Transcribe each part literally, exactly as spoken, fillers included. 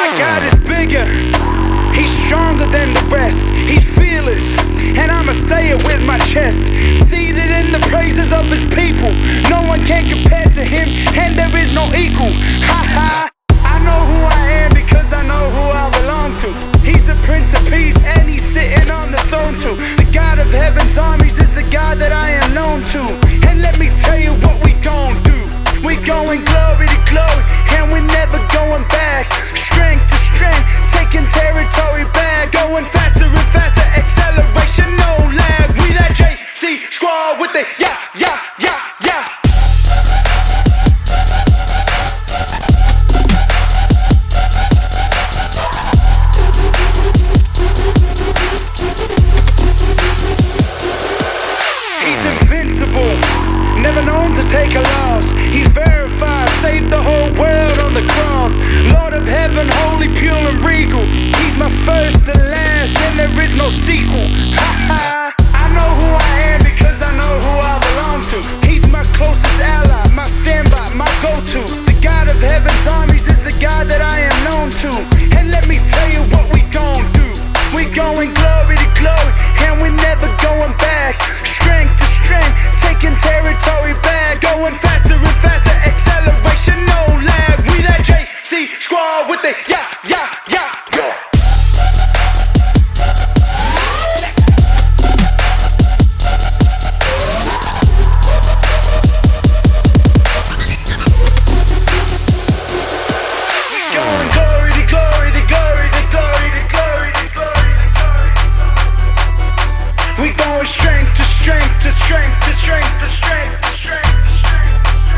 My God is bigger, He's stronger than the rest. He's fearless, and I'ma say it with my chest. Seated in the praises of His people. No one can compare to Him, and there is no equal. Ha ha. I know who I am because I know who I belong to. He's a Prince of Peace, and He's sitting on the throne too. The God of heaven's armies is the God that I am known to. And let me tell you what we gon' do. We going glory to glory, and we never going back. Strength to strength, taking territory back. Going faster and faster, acceleration, no lag. We that J C squad with the yeah, yeah, yeah, yeah. He's invincible, never known to take a loss. He's verified, saved the whole world on the cross. Lord of heaven, holy, pure and regal. He's my first and last, and there is no sequel. Ha ha. I know who I am because I know who I belong to. He's my closest ally, my standby, my go-to. The God of heaven's armies is the God that I am known to. And let me tell you what we gon' do. We going glory to glory, and we never going back. Strength to strength, taking territory back. Going faster and faster, acceleration, no lag. We that J C squad with the yeah, yeah, yeah, yeah. Going glory to glory to glory to glory to glory to glory to glory. We going strength to strength to strength to strength to strength to strength to strength.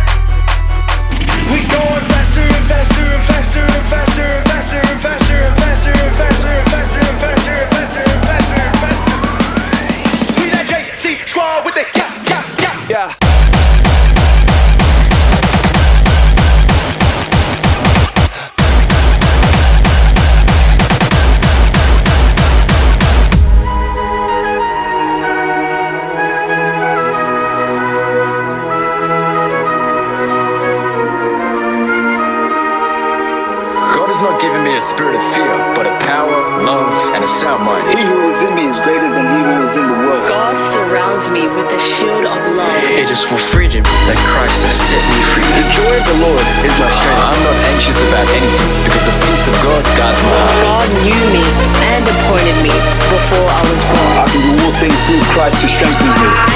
We going faster and faster and faster and faster and faster and faster and faster and faster and faster and faster and faster and faster and faster. We that J C squad with the yeah, yeah, yeah, yeah. God has not given me a spirit of fear, but a power, love, and a sound mind. He who is in me is greater than he who is in the world. God surrounds me with a shield of love. It is for freedom that Christ has set me free. The joy of the Lord is my strength. I'm not anxious about anything, because the peace of God guards my heart. God knew me and appointed me before I was born. I can do all things through Christ who strengthens me.